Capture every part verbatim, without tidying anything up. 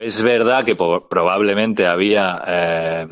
Es verdad que po- probablemente había eh,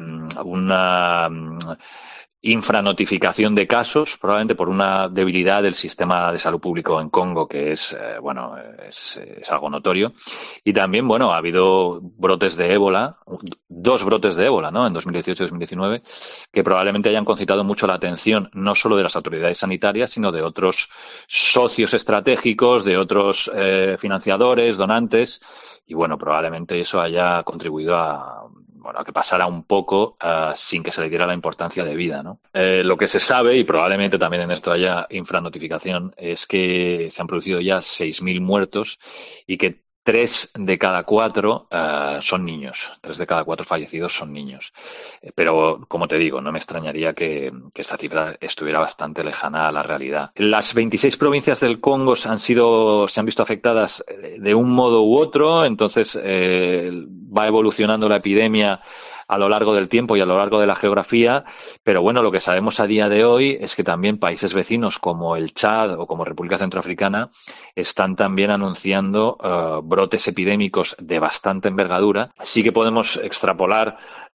una mm, infranotificación de casos, probablemente por una debilidad del sistema de salud público en Congo, que es, eh, bueno, es, es algo notorio. Y también, bueno, ha habido brotes de ébola, dos brotes de ébola, ¿no? En dos mil dieciocho y dos mil diecinueve, que probablemente hayan concitado mucho la atención, no solo de las autoridades sanitarias, sino de otros socios estratégicos, de otros eh, financiadores, donantes. Y bueno, probablemente eso haya contribuido a, bueno, a que pasara un poco uh, sin que se le diera la importancia debida, ¿no? Eh, lo que se sabe, y probablemente también en esto haya infranotificación, es que se han producido ya seis mil muertos y que tres de cada cuatro uh, son niños. Tres de cada cuatro fallecidos son niños. Eh, Pero, como te digo, no me extrañaría que, que esta cifra estuviera bastante lejana a la realidad. Las veintiséis provincias del Congo han sido, se han visto afectadas de un modo u otro, entonces eh, va evolucionando la epidemia a lo largo del tiempo y a lo largo de la geografía, pero bueno, lo que sabemos a día de hoy es que también países vecinos como el Chad o como República Centroafricana están también anunciando uh, brotes epidémicos de bastante envergadura. Sí que podemos extrapolar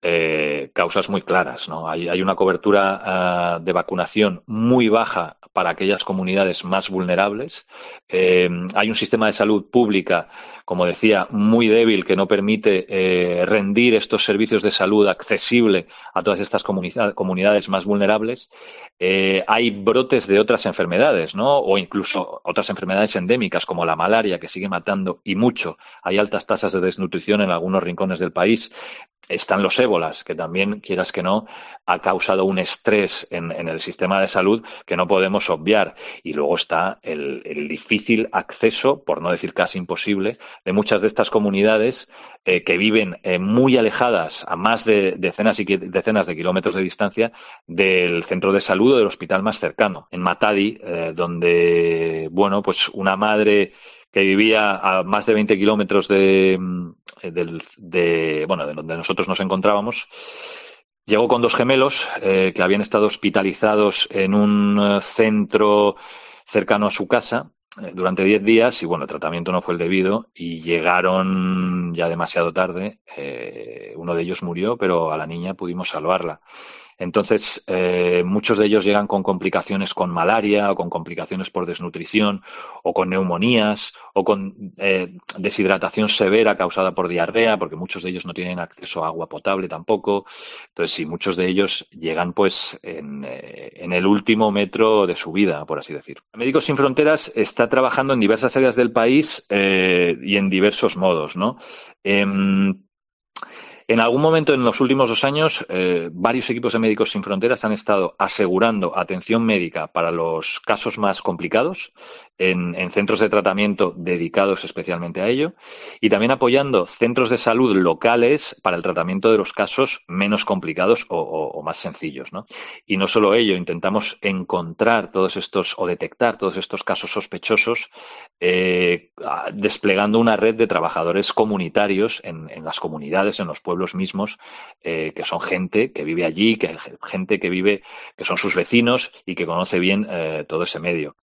eh, causas muy claras, ¿no? Hay, hay una cobertura uh, de vacunación muy baja para aquellas comunidades más vulnerables. Eh, hay un sistema de salud pública, como decía, muy débil que no permite eh, rendir estos servicios de salud accesible a todas estas comunidad, comunidades más vulnerables. Eh, hay brotes de otras enfermedades, ¿no? O incluso otras enfermedades endémicas como la malaria, que sigue matando y mucho. Hay altas tasas de desnutrición en algunos rincones del país. Están los ébolas, que también, quieras que no, ha causado un estrés en, en el sistema de salud que no podemos obviar. Y luego está el, el difícil acceso, por no decir casi imposible, de muchas de estas comunidades eh, que viven eh, muy alejadas, a más de decenas y decenas de kilómetros de distancia, del centro de salud o del hospital más cercano. En Matadi, eh, donde, bueno, pues una madre que vivía a más de veinte kilómetros de, de, de, bueno, de donde nosotros nos encontrábamos, llegó con dos gemelos eh, que habían estado hospitalizados en un eh, centro cercano a su casa eh, durante diez días y bueno, el tratamiento no fue el debido y llegaron ya demasiado tarde. Eh, uno de ellos murió, pero a la niña pudimos salvarla. Entonces, eh, muchos de ellos llegan con complicaciones con malaria o con complicaciones por desnutrición o con neumonías o con eh, deshidratación severa causada por diarrea, porque muchos de ellos no tienen acceso a agua potable tampoco. Entonces, sí, muchos de ellos llegan pues en, eh, en el último metro de su vida, por así decir. Médicos Sin Fronteras está trabajando en diversas áreas del país eh, y en diversos modos, ¿no? Eh, en algún momento en los últimos dos años, eh, varios equipos de Médicos Sin Fronteras han estado asegurando atención médica para los casos más complicados en, en centros de tratamiento dedicados especialmente a ello y también apoyando centros de salud locales para el tratamiento de los casos menos complicados o, o, o más sencillos, ¿no? Y no solo ello, intentamos encontrar todos estos o detectar todos estos casos sospechosos eh, desplegando una red de trabajadores comunitarios en, en las comunidades, en los pueblos mismos, eh, que son gente que vive allí, que gente que vive, que son sus vecinos y que conoce bien eh, todo ese medio.